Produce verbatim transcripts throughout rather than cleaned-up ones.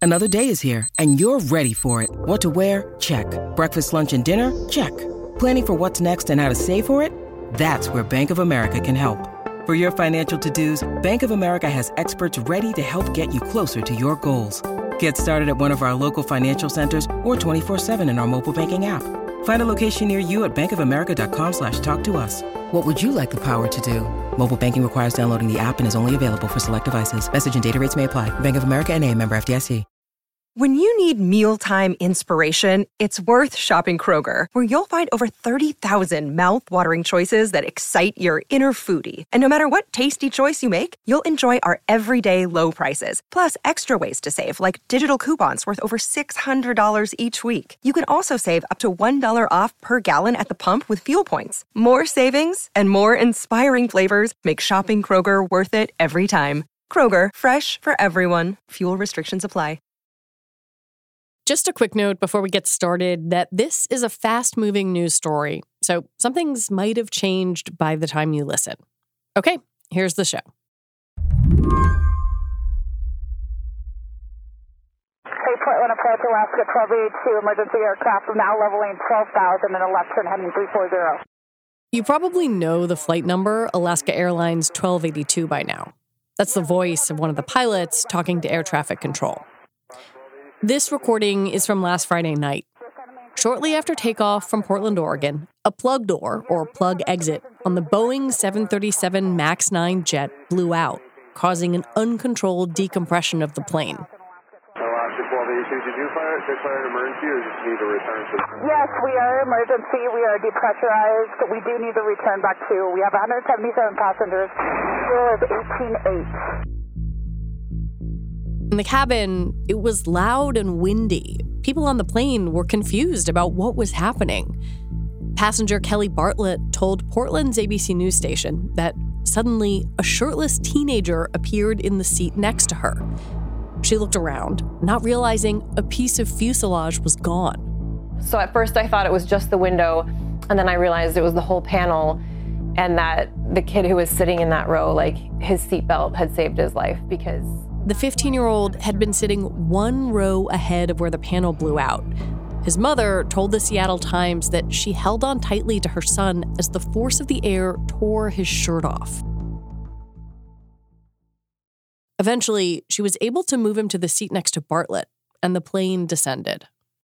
Another day is here, and you're ready for it. What to wear? Check. Breakfast, lunch, and dinner? Check. Planning for what's next and how to save for it? That's where Bank of America can help. For your financial to-dos, Bank of America has experts ready to help get you closer to your goals. Get started at one of our local financial centers or twenty-four seven in our mobile banking app. Find a location near you at bankofamerica.com slash talk to us. What would you like the power to do? Mobile banking requires downloading the app and is only available for select devices. Message and data rates may apply. Bank of America N A, member F D I C. When you need mealtime inspiration, it's worth shopping Kroger, where you'll find over thirty thousand mouth-watering choices that excite your inner foodie. And no matter what tasty choice you make, you'll enjoy our everyday low prices, plus extra ways to save, like digital coupons worth over six hundred dollars each week. You can also save up to one dollar off per gallon at the pump with fuel points. More savings and more inspiring flavors make shopping Kroger worth it every time. Kroger, fresh for everyone. Fuel restrictions apply. Just a quick note before we get started that this is a fast-moving news story, so some things might have changed by the time you listen. Okay, here's the show. Hey, Portland approach Alaska twelve eighty-two, emergency aircraft from now leveling twelve thousand and a left turn heading three forty. You probably know the flight number, Alaska Airlines twelve eighty-two, by now. That's the voice of one of the pilots talking to air traffic control. This recording is from last Friday night. Shortly after takeoff from Portland, Oregon, a plug door, or plug exit, on the Boeing seven thirty-seven MAX nine jet blew out, causing an uncontrolled decompression of the plane. Alaska twelve eighty-two, did you fire, declare an emergency or just need to return to the... Yes, we are emergency. We are depressurized. We do need to return back to. We have one hundred seventy-seven passengers. Fuel is eighteen eight. In the cabin, it was loud and windy. People on the plane were confused about what was happening. Passenger Kelly Bartlett told Portland's A B C News station that suddenly a shirtless teenager appeared in the seat next to her. She looked around, not realizing a piece of fuselage was gone. So at first I thought it was just the window, and then I realized it was the whole panel, and that the kid who was sitting in that row, like his seatbelt had saved his life because... The fifteen-year-old had been sitting one row ahead of where the panel blew out. His mother told the Seattle Times that she held on tightly to her son as the force of the air tore his shirt off. Eventually, she was able to move him to the seat next to Bartlett, and the plane descended.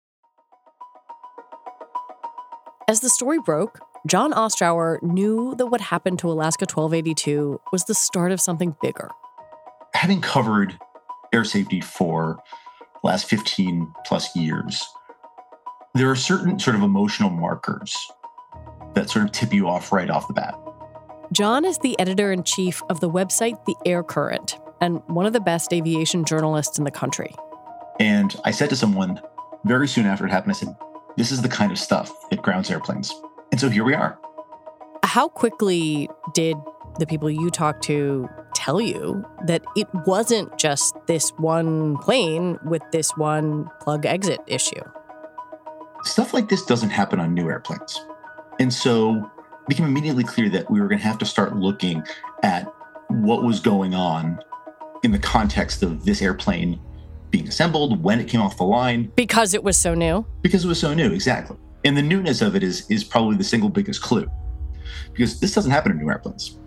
As the story broke, John Ostrower knew that what happened to Alaska twelve eighty-two was the start of something bigger. Having covered air safety for the last fifteen plus years, there are certain sort of emotional markers that sort of tip you off right off the bat. John is the editor-in-chief of the website The Air Current and one of the best aviation journalists in the country. And I said to someone very soon after it happened, I said, this is the kind of stuff that grounds airplanes. And so here we are. How quickly did the people you talked to tell you that it wasn't just this one plane with this one plug exit issue? Stuff like this doesn't happen on new airplanes. And so it became immediately clear that we were going to have to start looking at what was going on in the context of this airplane being assembled, when it came off the line. Because it was so new? Because it was so new, exactly. And the newness of it is, is probably the single biggest clue. Because this doesn't happen in new airplanes.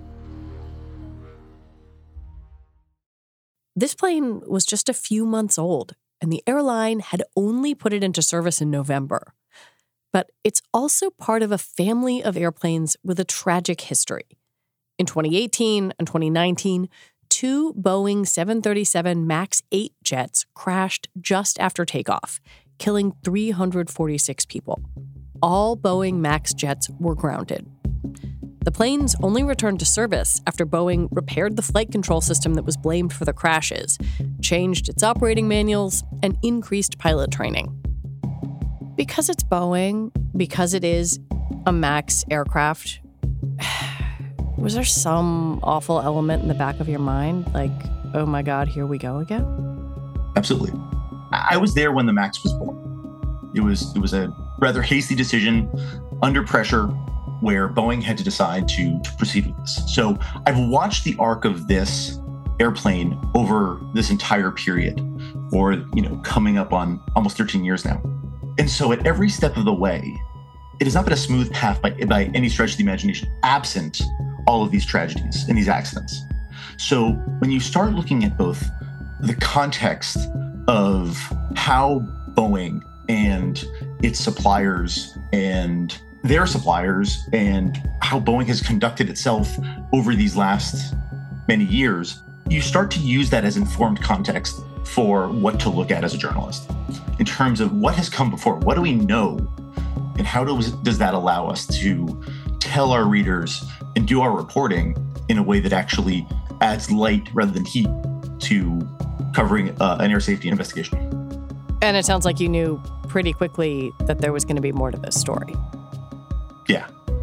This plane was just a few months old, and the airline had only put it into service in November. But it's also part of a family of airplanes with a tragic history. In twenty eighteen and twenty nineteen, two Boeing seven thirty-seven MAX eight jets crashed just after takeoff, killing three hundred forty-six people. All Boeing MAX jets were grounded. The planes only returned to service after Boeing repaired the flight control system that was blamed for the crashes, changed its operating manuals, and increased pilot training. Because it's Boeing, because it is a MAX aircraft, was there some awful element in the back of your mind? Like, oh my God, here we go again? Absolutely. I was there when the MAX was born. It was, it was a rather hasty decision under pressure where Boeing had to decide to, to proceed with this. So I've watched the arc of this airplane over this entire period, or, you know, coming up on almost thirteen years now. And so at every step of the way, it has not been a smooth path by, by any stretch of the imagination, absent all of these tragedies and these accidents. So when you start looking at both the context of how Boeing and its suppliers and their suppliers and how Boeing has conducted itself over these last many years, you start to use that as informed context for what to look at as a journalist in terms of what has come before. What do we know? And how does, does that allow us to tell our readers and do our reporting in a way that actually adds light rather than heat to covering uh, an air safety investigation? And it sounds like you knew pretty quickly that there was going to be more to this story. Yeah.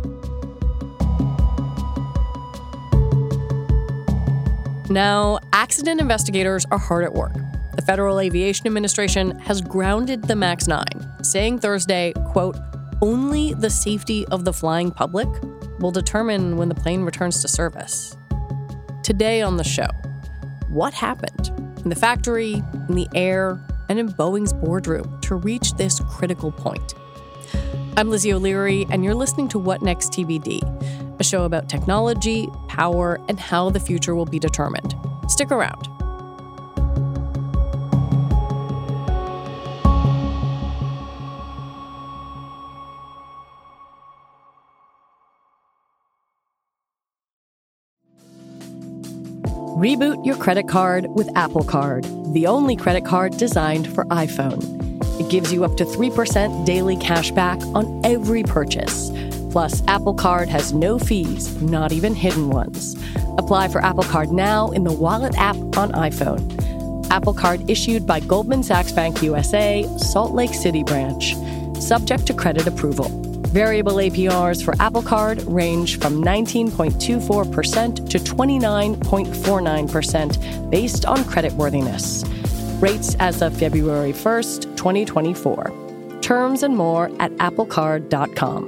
Now, accident investigators are hard at work. The Federal Aviation Administration has grounded the MAX nine, saying Thursday, quote, only the safety of the flying public will determine when the plane returns to service. Today on the show, what happened in the factory, in the air, and in Boeing's boardroom to reach this critical point? I'm Lizzie O'Leary, and you're listening to What Next T B D, a show about technology, power, and how the future will be determined. Stick around. Reboot your credit card with Apple Card, the only credit card designed for iPhone. It gives you up to three percent daily cash back on every purchase. Plus, Apple Card has no fees, not even hidden ones. Apply for Apple Card now in the Wallet app on iPhone. Apple Card issued by Goldman Sachs Bank U S A, Salt Lake City branch. Subject to credit approval. Variable A P Rs for Apple Card range from nineteen point two four percent to twenty-nine point four nine percent based on creditworthiness. Rates as of February first, twenty twenty-four. Terms and more at apple card dot com.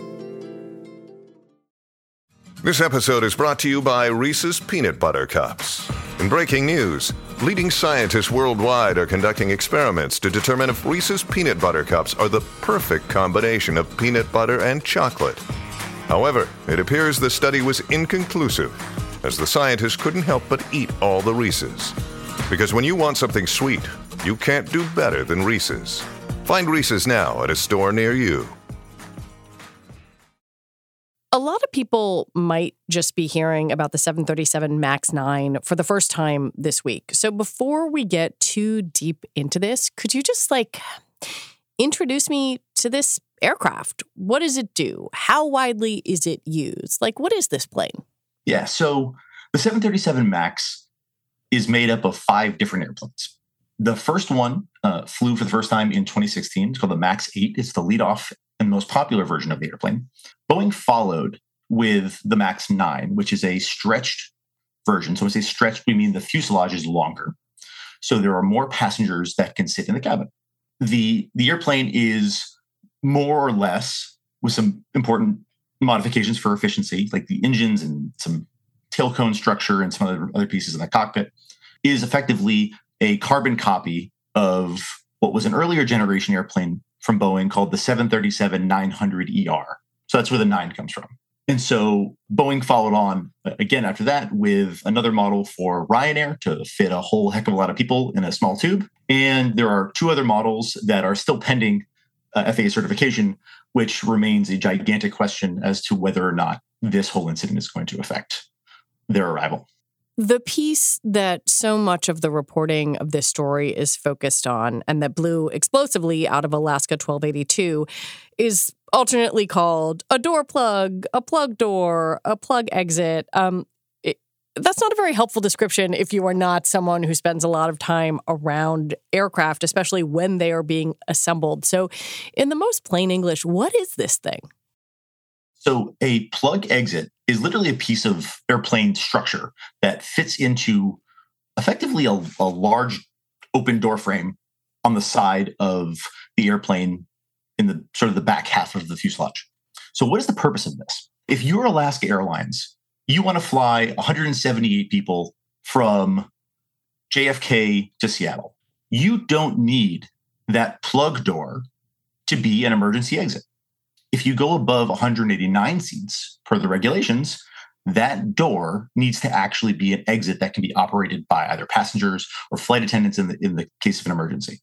This episode is brought to you by Reese's Peanut Butter Cups. In breaking news, leading scientists worldwide are conducting experiments to determine if Reese's Peanut Butter Cups are the perfect combination of peanut butter and chocolate. However, it appears the study was inconclusive, as the scientists couldn't help but eat all the Reese's. Because when you want something sweet, you can't do better than Reese's. Find Reese's now at a store near you. A lot of people might just be hearing about the seven thirty-seven MAX nine for the first time this week. So before we get too deep into this, could you just like introduce me to this aircraft? What does it do? How widely is it used? Like, what is this plane? Yeah, so the seven thirty-seven MAX is made up of five different airplanes. The first one uh, flew for the first time in twenty sixteen. It's called the MAX eight. It's the lead-off and most popular version of the airplane. Boeing followed with the MAX nine, which is a stretched version. So when we say stretched, we mean the fuselage is longer. So there are more passengers that can sit in the cabin. The, the airplane is more or less, with some important modifications for efficiency, like the engines and some tail cone structure and some other, other pieces in the cockpit, is effectively a carbon copy of what was an earlier generation airplane from Boeing called the seven thirty-seven nine hundred E R. So that's where the nine comes from. And so Boeing followed on again after that with another model for Ryanair to fit a whole heck of a lot of people in a small tube. And there are two other models that are still pending uh, F A A certification, which remains a gigantic question as to whether or not this whole incident is going to affect their arrival. The piece that so much of the reporting of this story is focused on and that blew explosively out of Alaska twelve eighty-two is alternately called a door plug, a plug door, a plug exit. Um, it, that's not a very helpful description if you are not someone who spends a lot of time around aircraft, especially when they are being assembled. So in the most plain English, what is this thing? So a plug exit is literally a piece of airplane structure that fits into effectively a, a large open door frame on the side of the airplane in the sort of the back half of the fuselage. So what is the purpose of this? If you're Alaska Airlines, you want to fly one hundred seventy-eight people from J F K to Seattle. you don't need that plug door to be an emergency exit. If you go above one hundred eighty-nine seats per the regulations, that door needs to actually be an exit that can be operated by either passengers or flight attendants in the, in the case of an emergency.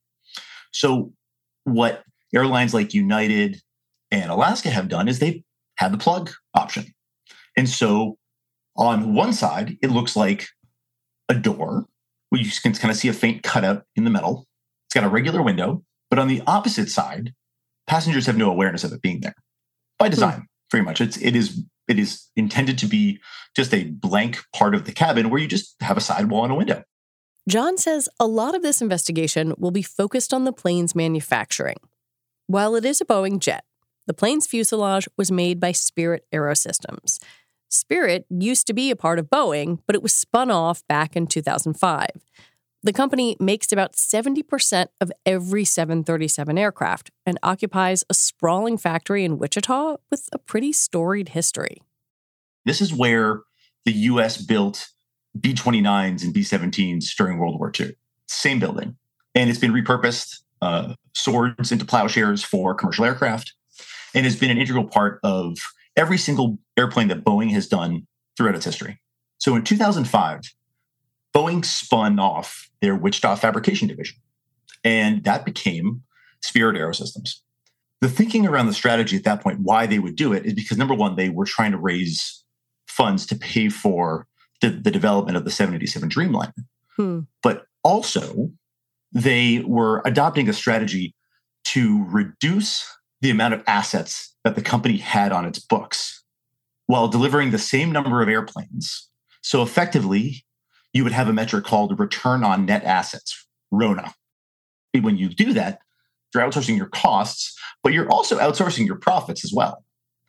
So what airlines like United and Alaska have done is they've had the plug option. And so on one side, it looks like a door where you can kind of see a faint cutout in the metal. It's got a regular window, but on the opposite side, passengers have no awareness of it being there by design, hmm. very much. It's, it is It is intended to be just a blank part of the cabin where you just have a sidewall and a window. John says a lot of this investigation will be focused on the plane's manufacturing. While it is a Boeing jet, the plane's fuselage was made by Spirit AeroSystems. Spirit used to be a part of Boeing, but it was spun off back in two thousand five. The company makes about seventy percent of every seven thirty-seven aircraft and occupies a sprawling factory in Wichita with a pretty storied history. This is where the U S built B twenty-nines and B seventeens during World War Two. Same building. And it's been repurposed, uh, swords into plowshares for commercial aircraft, and has been an integral part of every single airplane that Boeing has done throughout its history. So in two thousand five, Boeing spun off their Wichita fabrication division, and that became Spirit AeroSystems. The thinking around the strategy at that point, why they would do it, is because, number one, they were trying to raise funds to pay for the, the development of the seven eighty-seven Dreamliner. Hmm. But also, they were adopting a strategy to reduce the amount of assets that the company had on its books while delivering the same number of airplanes. So effectively, you would have a metric called return on net assets, R O N A. When you do that, you're outsourcing your costs, but you're also outsourcing your profits as well.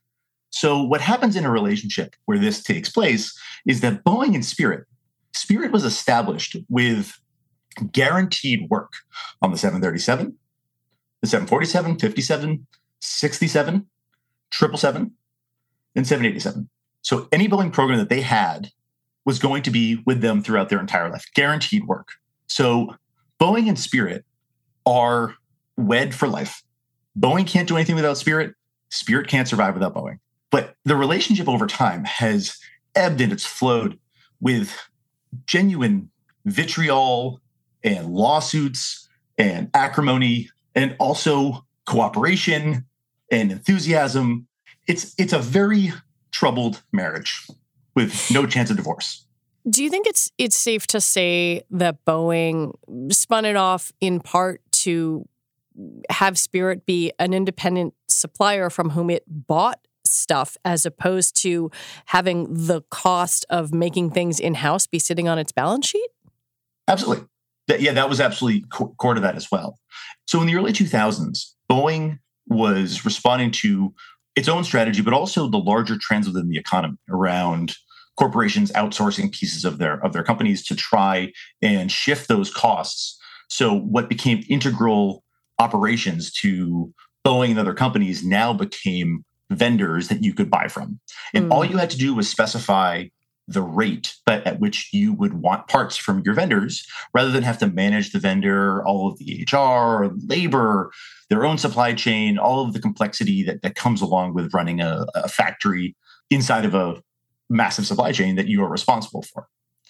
So what happens in a relationship where this takes place is that Boeing and Spirit, Spirit was established with guaranteed work on the seven thirty-seven, the seven forty-seven, fifty-seven, sixty-seven, triple seven, and seven eighty-seven. So any Boeing program that they had was going to be with them throughout their entire life, guaranteed work. So Boeing and Spirit are wed for life. Boeing can't do anything without Spirit. Spirit can't survive without Boeing. But the relationship over time has ebbed and it's flowed with genuine vitriol and lawsuits and acrimony and also cooperation and enthusiasm. It's, it's a very troubled marriage with no chance of divorce. Do you think it's it's safe to say that Boeing spun it off in part to have Spirit be an independent supplier from whom it bought stuff, as opposed to having the cost of making things in-house be sitting on its balance sheet? Absolutely. That, yeah, that was absolutely core to that as well. So in the early two thousands, Boeing was responding to its own strategy, but also the larger trends within the economy around corporations outsourcing pieces of their of their companies to try and shift those costs. So what became integral operations to Boeing and other companies now became vendors that you could buy from. And mm. all you had to do was specify the rate but at which you would want parts from your vendors, rather than have to manage the vendor, all of the H R, labor, their own supply chain, all of the complexity that, that comes along with running a, a factory inside of a massive supply chain that you are responsible for.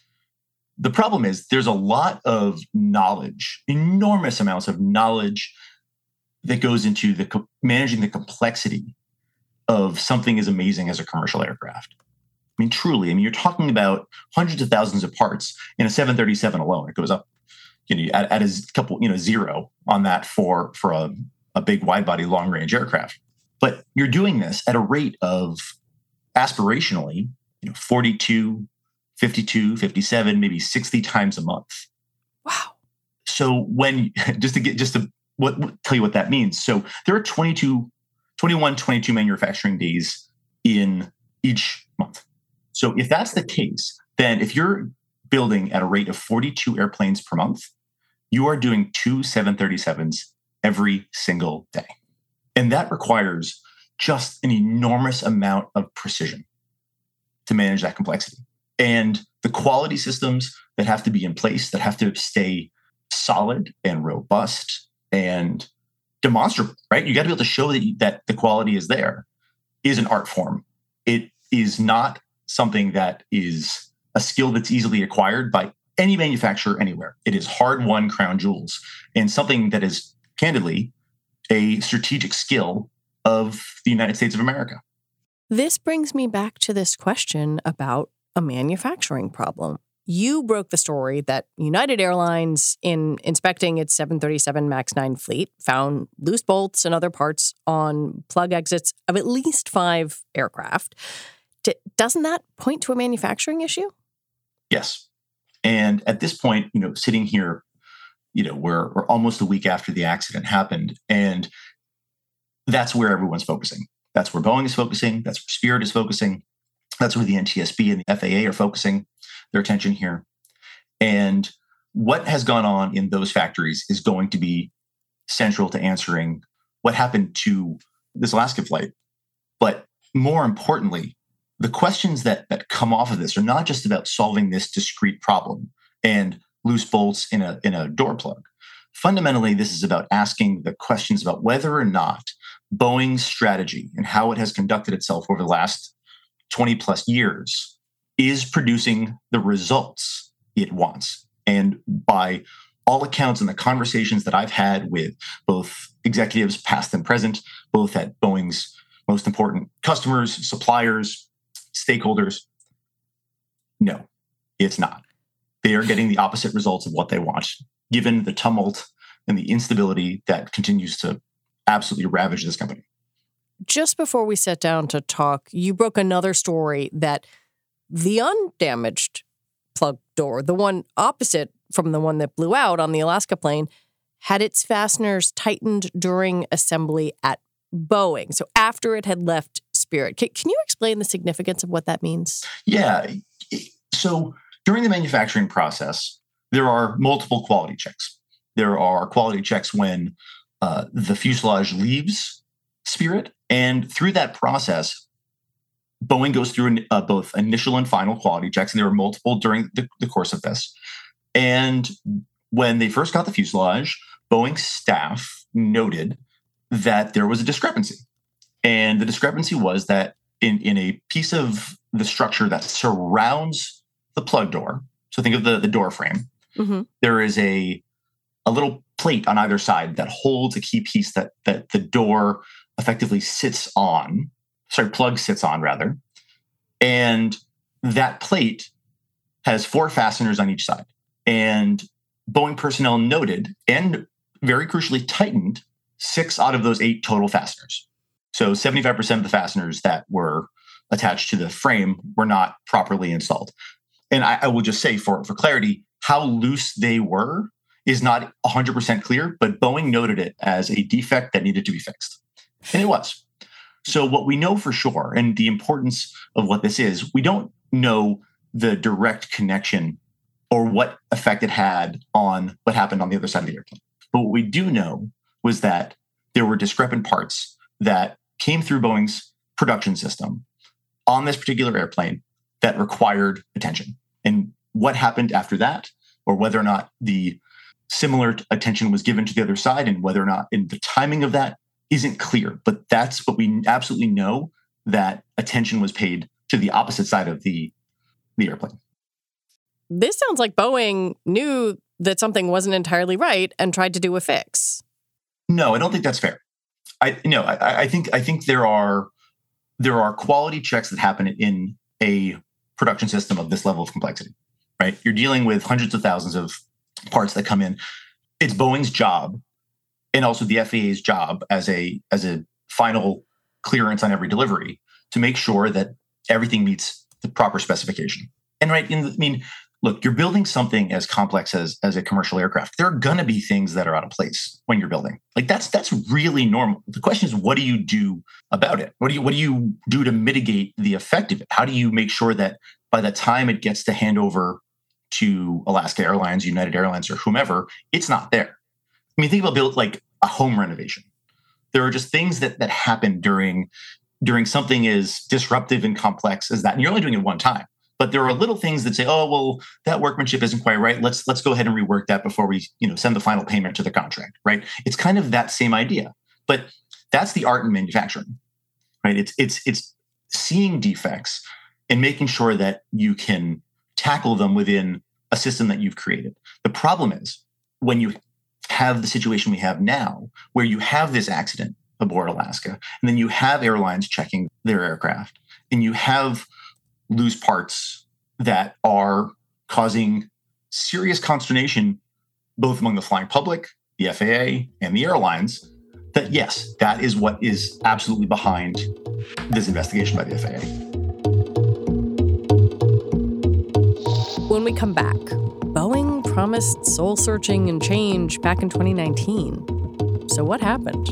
The problem is there's a lot of knowledge, enormous amounts of knowledge that goes into the co- managing the complexity of something as amazing as a commercial aircraft. I mean, truly, I mean, you're talking about hundreds of thousands of parts in a seven thirty-seven alone. It goes up, you know, at, at a couple, you know, zero on that for, for a, a big wide body long range aircraft. But you're doing this at a rate of aspirationally, you know, forty-two, fifty-two, fifty-seven, maybe sixty times a month. Wow. So when, just to get, just to what, tell you what that means. So there are twenty-two, twenty-one, twenty-two manufacturing days in each month. So if that's the case, then if you're building at a rate of forty-two airplanes per month, you are doing two seven thirty-sevens every single day. And that requires just an enormous amount of precision to manage that complexity. And the quality systems that have to be in place, that have to stay solid and robust and demonstrable, right? You got to be able to show that, you, that the quality is there, is an art form. It is not something that is a skill that's easily acquired by any manufacturer anywhere. It is hard-won crown jewels and something that is, candidly, a strategic skill of the United States of America. This brings me back to this question about a manufacturing problem. You broke the story that United Airlines, in inspecting its seven thirty-seven MAX nine fleet, found loose bolts and other parts on plug exits of at least five aircraft. D- doesn't that point to a manufacturing issue? Yes. And at this point, you know, sitting here, you know, we're, we're almost a week after the accident happened, and that's where everyone's focusing. That's where Boeing is focusing. That's where Spirit is focusing. That's where the N T S B and the F A A are focusing their attention here. And what has gone on in those factories is going to be central to answering what happened to this Alaska flight. But more importantly, the questions that, that come off of this are not just about solving this discrete problem and loose bolts in a, in a door plug. Fundamentally, this is about asking the questions about whether or not Boeing's strategy and how it has conducted itself over the last twenty plus years is producing the results it wants. And by all accounts and the conversations that I've had with both executives, past and present, both at Boeing's most important customers, suppliers, stakeholders, no, it's not. They are getting the opposite results of what they want, given the tumult and the instability that continues to absolutely ravage this company. Just before we sat down to talk, you broke another story that the undamaged plug door, the one opposite from the one that blew out on the Alaska plane, had its fasteners tightened during assembly at Boeing. So after it had left Spirit. Can, can you explain the significance of what that means? Yeah. So during the manufacturing process, there are multiple quality checks. There are quality checks when uh, the fuselage leaves Spirit. And through that process, Boeing goes through uh, both initial and final quality checks, and there were multiple during the, the course of this. And when they first got the fuselage, Boeing staff noted that there was a discrepancy. And the discrepancy was that in, in a piece of the structure that surrounds the plug door, so think of the, the door frame, mm-hmm. there is a, a little plate on either side that holds a key piece that, that the door effectively sits on, sorry, plug sits on rather. And that plate has four fasteners on each side. And Boeing personnel noted and very crucially tightened six out of those eight total fasteners. So seventy-five percent of the fasteners that were attached to the frame were not properly installed. And I, I will just say for, for clarity, how loose they were is not one hundred percent clear, but Boeing noted it as a defect that needed to be fixed. And it was. So what we know for sure, and the importance of what this is, we don't know the direct connection or what effect it had on what happened on the other side of the airplane. But what we do know was that there were discrepant parts that came through Boeing's production system on this particular airplane that required attention. And what happened after that, or whether or not the similar attention was given to the other side, and whether or not in the timing of that isn't clear. But that's what we absolutely know, that attention was paid to the opposite side of the, the airplane. This sounds like Boeing knew that something wasn't entirely right and tried to do a fix. No, I don't think that's fair. I no, I, I think I think there are there are quality checks that happen in a production system of this level of complexity, right? You're dealing with hundreds of thousands of parts that come in. It's Boeing's job, and also the F A A's job as a as a final clearance on every delivery, to make sure that everything meets the proper specification. And right, in the, I mean, look, you're building something as complex as as a commercial aircraft. There are going to be things that are out of place when you're building. Like that's that's really normal. The question is, what do you do about it? What do you what do you do to mitigate the effect of it? How do you make sure that by the time it gets to hand over to Alaska Airlines, United Airlines, or whomever, it's not there? I mean, think about build like a home renovation. There are just things that that happen during during something as disruptive and complex as that, and you're only doing it one time. But there are little things that say, oh, well, that workmanship isn't quite right. Let's let's go ahead and rework that before we, you know, send the final payment to the contract, right? It's kind of that same idea. But that's the art in manufacturing, right? It's it's it's seeing defects and making sure that you can tackle them within a system that you've created. The problem is when you have the situation we have now, where you have this accident aboard Alaska, and then you have airlines checking their aircraft, and you have loose parts that are causing serious consternation both among the flying public, the F A A, and the airlines, that yes, that is what is absolutely behind this investigation by the F A A. When we come back, Boeing promised soul searching and change back in twenty nineteen. So what happened?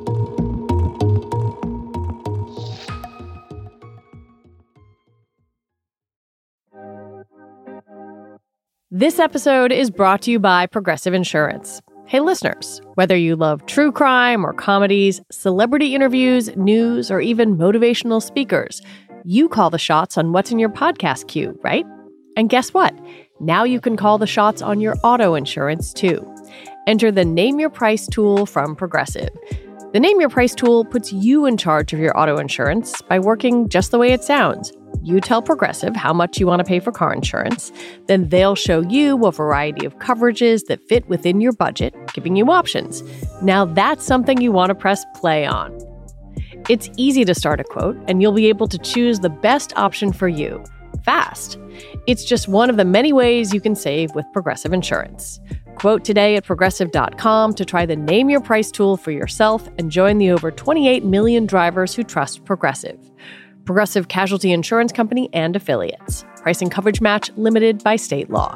This episode is brought to you by Progressive Insurance. Hey, listeners, whether you love true crime or comedies, celebrity interviews, news, or even motivational speakers, you call the shots on what's in your podcast queue, right? And guess what? Now you can call the shots on your auto insurance, too. Enter the Name Your Price tool from Progressive. The Name Your Price tool puts you in charge of your auto insurance by working just the way it sounds. You tell Progressive how much you want to pay for car insurance. Then they'll show you a variety of coverages that fit within your budget, giving you options. Now that's something you want to press play on. It's easy to start a quote, and you'll be able to choose the best option for you, fast. It's just one of the many ways you can save with Progressive Insurance. Quote today at progressive dot com to try the Name Your Price tool for yourself and join the over twenty-eight million drivers who trust Progressive. Progressive Casualty Insurance Company and Affiliates. Pricing coverage match limited by state law.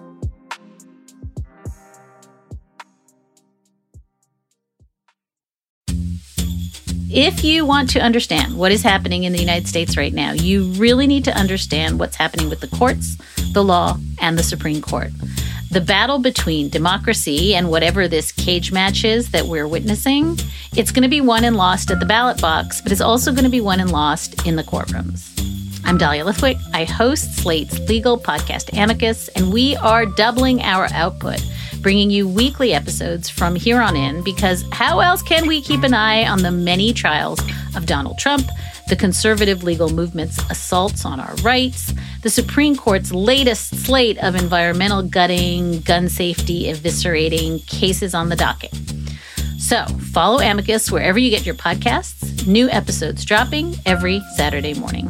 If you want to understand what is happening in the United States right now, you really need to understand what's happening with the courts, the law, and the Supreme Court. The battle between democracy and whatever this cage match is that we're witnessing, it's going to be won and lost at the ballot box, but it's also going to be won and lost in the courtrooms. I'm Dahlia Lithwick. I host Slate's legal podcast Amicus, and we are doubling our output, bringing you weekly episodes from here on in, because how else can we keep an eye on the many trials of Donald Trump, the conservative legal movement's assaults on our rights, the Supreme Court's latest slate of environmental gutting, gun safety eviscerating cases on the docket. So follow Amicus wherever you get your podcasts. New episodes dropping every Saturday morning.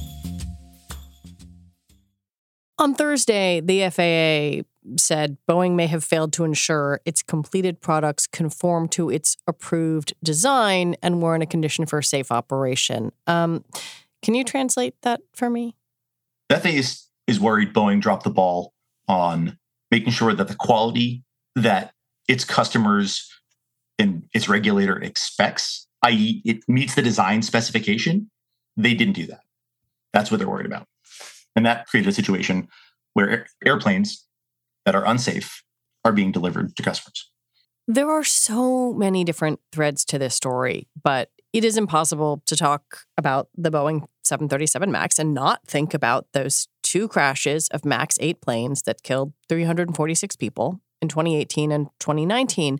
On Thursday, the F A A said Boeing may have failed to ensure its completed products conform to its approved design and were in a condition for safe operation. Um, can you translate that for me? The F A A is, is worried Boeing dropped the ball on making sure that the quality that its customers and its regulator expects, that is it meets the design specification. They didn't do that. That's what they're worried about. And that created a situation where air- airplanes that are unsafe are being delivered to customers. There are so many different threads to this story, but it is impossible to talk about the Boeing seven thirty-seven MAX and not think about those two crashes of MAX eight planes that killed three hundred forty-six people in twenty eighteen and twenty nineteen.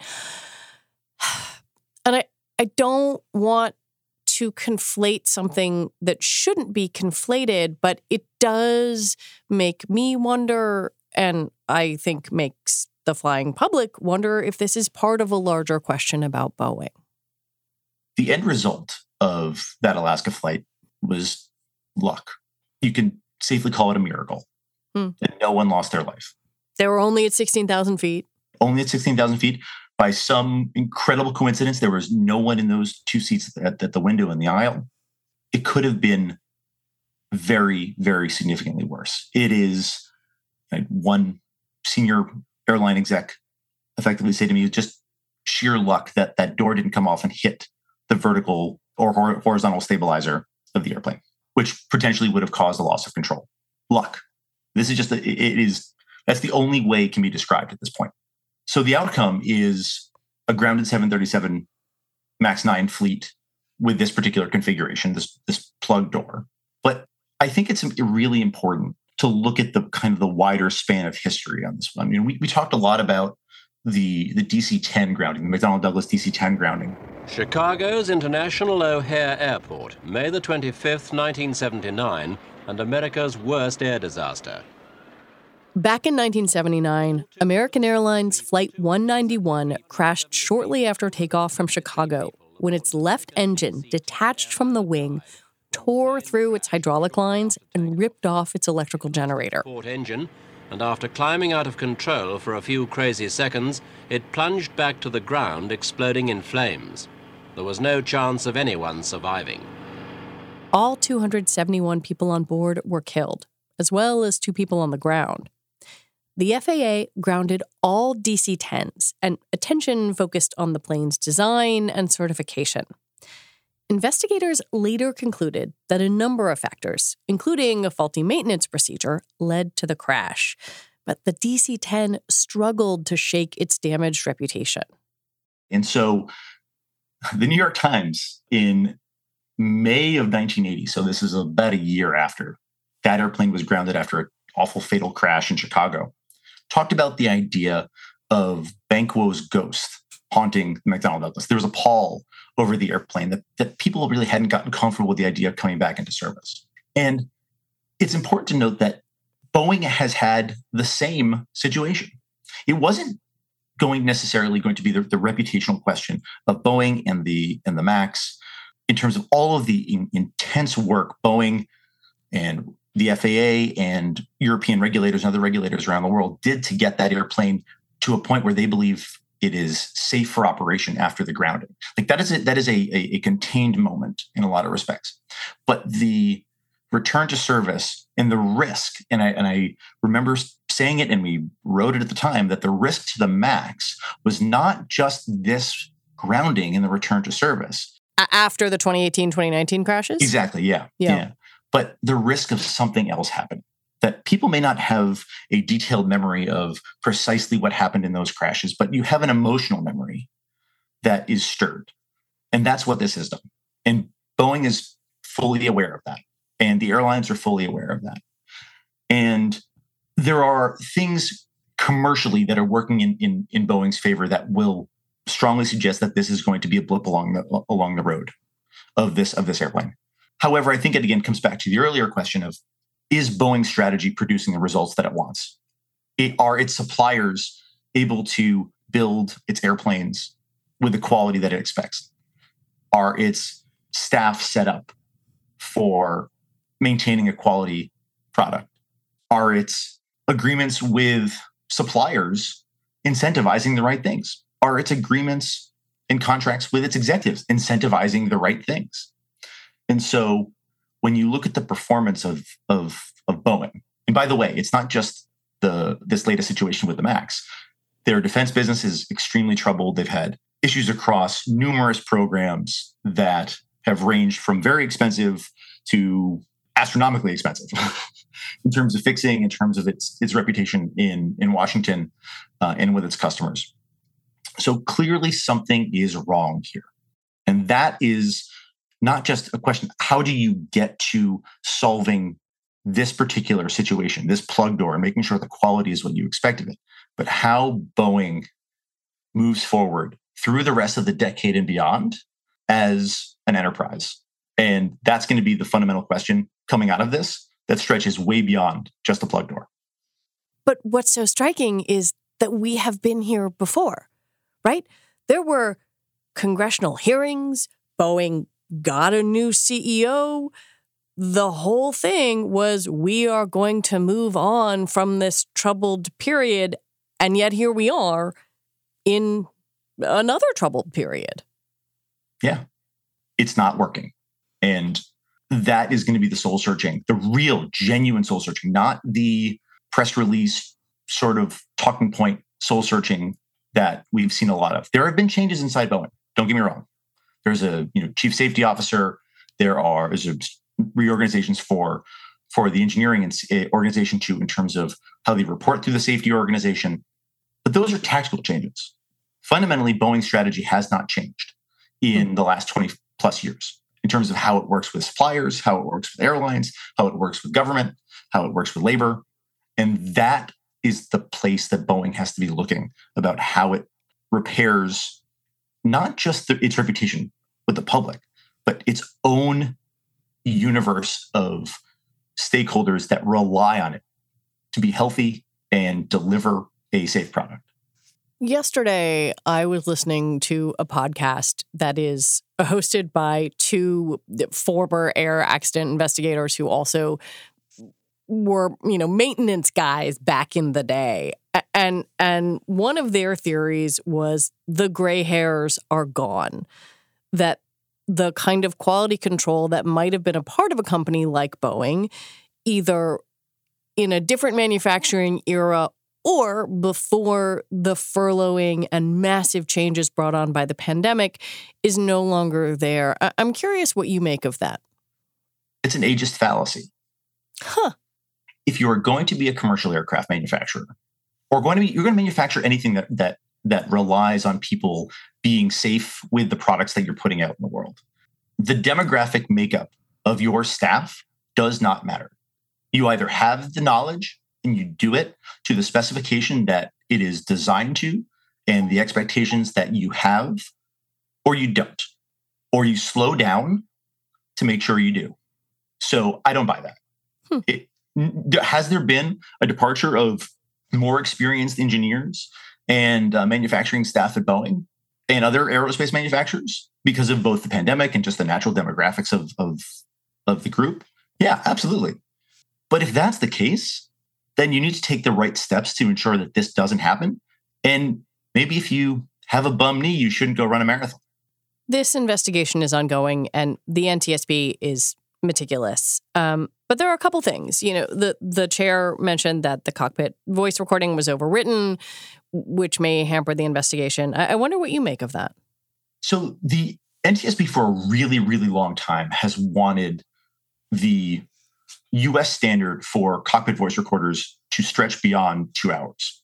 And I, I don't want to conflate something that shouldn't be conflated, but it does make me wonder, and I think makes the flying public wonder, if this is part of a larger question about Boeing. The end result of that Alaska flight was luck. You can safely call it a miracle. Hmm. That no one lost their life. They were only at sixteen thousand feet. Only at sixteen thousand feet. By some incredible coincidence, there was no one in those two seats at, at the window in the aisle. It could have been very, very significantly worse. It is, like, one senior airline exec effectively say to me, just sheer luck that that door didn't come off and hit the vertical or horizontal stabilizer of the airplane, which potentially would have caused a loss of control. Luck. This is just, a, it is, that's the only way it can be described at this point. So the outcome is a grounded seven thirty-seven MAX nine fleet with this particular configuration, this, this plug door. But I think it's really important to look at the kind of the wider span of history on this one. I mean, we, we talked a lot about the, the D C ten grounding, the McDonnell Douglas D C ten grounding. Chicago's International O'Hare Airport, May the twenty-fifth, nineteen seventy-nine, and America's worst air disaster. Back in nineteen seventy-nine, American Airlines Flight one ninety-one crashed shortly after takeoff from Chicago when its left engine detached from the wing, tore through its hydraulic lines, and ripped off its electrical generator. Engine, and after climbing out of control for a few crazy seconds, it plunged back to the ground, exploding in flames. There was no chance of anyone surviving. All two hundred seventy-one people on board were killed, as well as two people on the ground. The F A A grounded all D C tens, and attention focused on the plane's design and certification. Investigators later concluded that a number of factors, including a faulty maintenance procedure, led to the crash. But the D C ten struggled to shake its damaged reputation. And so the New York Times in May of nineteen eighty, so this is about a year after that airplane was grounded after an awful fatal crash in Chicago, talked about the idea of Banquo's ghost haunting McDonnell Douglas. There was a pall over the airplane that, that people really hadn't gotten comfortable with the idea of coming back into service. And it's important to note that Boeing has had the same situation. It wasn't going necessarily going to be the, the reputational question of Boeing and the and the MAX in terms of all of the in, intense work Boeing and the F A A and European regulators and other regulators around the world did to get that airplane to a point where they believe it is safe for operation after the grounding. Like that is a, that is a, a, a contained moment in a lot of respects. But the return to service and the risk, and I and I remember saying it, and we wrote it at the time, that the risk to the MAX was not just this grounding and the return to service. After the twenty eighteen twenty nineteen crashes? Exactly, yeah. Yeah. yeah. But the risk of something else happening. That people may not have a detailed memory of precisely what happened in those crashes, but you have an emotional memory that is stirred. And that's what this has done. And Boeing is fully aware of that. And the airlines are fully aware of that. And there are things commercially that are working in, in, in Boeing's favor that will strongly suggest that this is going to be a blip along the along the road of this of this airplane. However, I think it again comes back to the earlier question of, is Boeing's strategy producing the results that it wants? It, are its suppliers able to build its airplanes with the quality that it expects? Are its staff set up for maintaining a quality product? Are its agreements with suppliers incentivizing the right things? Are its agreements and contracts with its executives incentivizing the right things? And so when you look at the performance of, of, of Boeing, and by the way, it's not just the this latest situation with the MAX. Their defense business is extremely troubled. They've had issues across numerous programs that have ranged from very expensive to astronomically expensive in terms of fixing, in terms of its its reputation in, in Washington uh, and with its customers. So clearly something is wrong here. And that is not just a question, how do you get to solving this particular situation, this plug door, and making sure the quality is what you expect of it, but how Boeing moves forward through the rest of the decade and beyond as an enterprise. And that's going to be the fundamental question coming out of this that stretches way beyond just the plug door. But what's so striking is that we have been here before, right? There were congressional hearings, Boeing got a new C E O. The whole thing was, we are going to move on from this troubled period. And yet here we are in another troubled period. Yeah, it's not working. And that is going to be the soul searching, the real, genuine soul searching, not the press release sort of talking point soul searching that we've seen a lot of. There have been changes inside Boeing. Don't get me wrong. There's a you know chief safety officer. There are there's a reorganizations for for the engineering and organization too, in terms of how they report through the safety organization. But those are tactical changes. Fundamentally, Boeing's strategy has not changed in the last twenty plus years in terms of how it works with suppliers, how it works with airlines, how it works with government, how it works with labor. And that is the place that Boeing has to be looking about how it repairs not just the, its reputation with the public, but its own universe of stakeholders that rely on it to be healthy and deliver a safe product. Yesterday, I was listening to a podcast that is hosted by two former air accident investigators who also were, you know, maintenance guys back in the day. And and one of their theories was the gray hairs are gone, that the kind of quality control that might have been a part of a company like Boeing, either in a different manufacturing era or before the furloughing and massive changes brought on by the pandemic, is no longer there. I- I'm curious what you make of that. It's an ageist fallacy. Huh. If you are going to be a commercial aircraft manufacturer, or going to be, you're going to manufacture anything that that that relies on people being safe with the products that you're putting out in the world, the demographic makeup of your staff does not matter. You either have the knowledge and you do it to the specification that it is designed to and the expectations that you have, or you don't, or you slow down to make sure you do. So I don't buy that. Hmm. It, has there been a departure of more experienced engineers and uh, manufacturing staff at Boeing and other aerospace manufacturers because of both the pandemic and just the natural demographics of, of, of the group? Yeah, absolutely. But if that's the case, then you need to take the right steps to ensure that this doesn't happen. And maybe if you have a bum knee, you shouldn't go run a marathon. This investigation is ongoing, and the N T S B is meticulous. Um, but there are a couple things. You know, the the chair mentioned that the cockpit voice recording was overwritten, which may hamper the investigation. I, I wonder what you make of that. So the N T S B for a really, really long time has wanted the U S standard for cockpit voice recorders to stretch beyond two hours.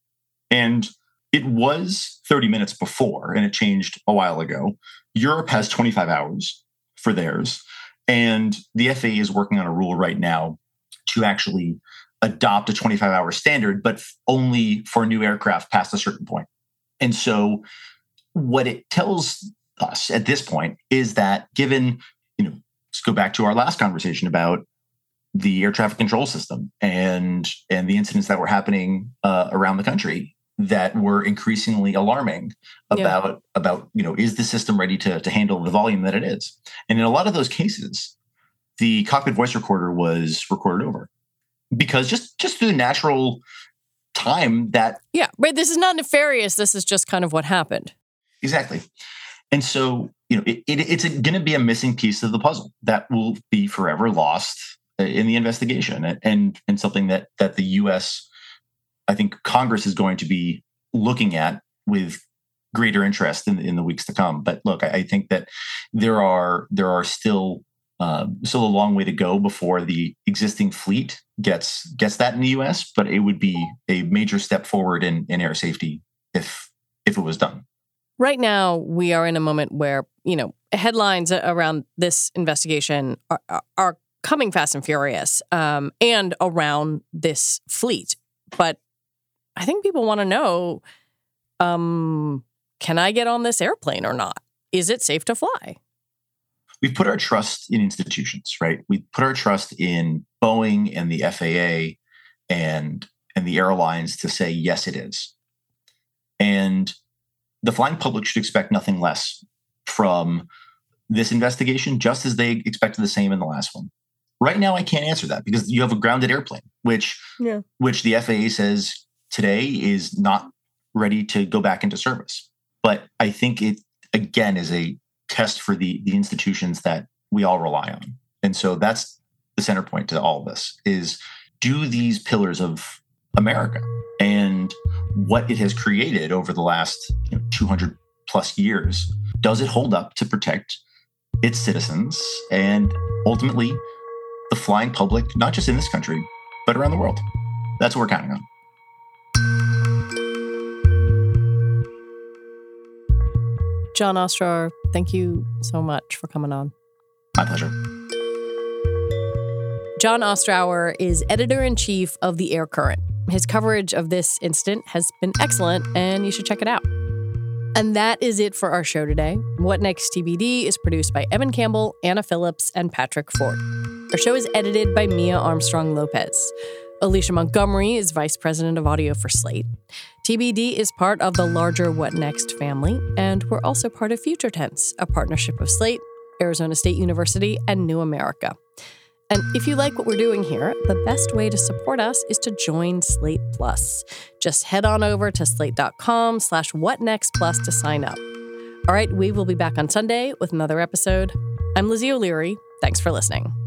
And it was thirty minutes before, and it changed a while ago. Europe has twenty-five hours for theirs. And the F A A is working on a rule right now to actually adopt a twenty-five hour standard, but only for new aircraft past a certain point. And so what it tells us at this point is that given, you know, let's go back to our last conversation about the air traffic control system and and the incidents that were happening uh, around the country that were increasingly alarming about yeah. about you know, is the system ready to to handle the volume that it is? And in a lot of those cases, the cockpit voice recorder was recorded over because just just through the natural time that yeah, but this is not nefarious. This is just kind of what happened. Exactly. And so, you know, it, it, it's going to be a missing piece of the puzzle that will be forever lost in the investigation, and and something that that the U S, I think Congress is going to be looking at with greater interest in, in the weeks to come. But look, I, I think that there are there are still uh, still a long way to go before the existing fleet gets gets that in the U S. But it would be a major step forward in, in air safety if if it was done. Right now, we are in a moment where, you know, headlines around this investigation are, are, are coming fast and furious, um, and around this fleet. But I think people want to know, um, can I get on this airplane or not? Is it safe to fly? We've put our trust in institutions, right? We put our trust in Boeing and the F A A and, and the airlines to say, yes, it is. And the flying public should expect nothing less from this investigation, just as they expected the same in the last one. Right now, I can't answer that because you have a grounded airplane, which yeah. which the F A A says today is not ready to go back into service. But I think it, again, is a test for the, the institutions that we all rely on. And so that's the center point to all of this is, do these pillars of America and what it has created over the last you know, two hundred plus years, does it hold up to protect its citizens and ultimately the flying public, not just in this country, but around the world? That's what we're counting on. John Ostrower, thank you so much for coming on. My pleasure. John Ostrower is editor-in-chief of The Air Current. His coverage of this incident has been excellent, and you should check it out. And that is it for our show today. What Next T B D is produced by Evan Campbell, Anna Phillips, and Patrick Ford. Our show is edited by Mia Armstrong Lopez. Alicia Montgomery is vice president of audio for Slate. T B D is part of the larger What Next family, and we're also part of Future Tense, a partnership of Slate, Arizona State University, and New America. And if you like what we're doing here, the best way to support us is to join Slate Plus. Just head on over to slate.com slash whatnextplus to sign up. All right, we will be back on Sunday with another episode. I'm Lizzie O'Leary. Thanks for listening.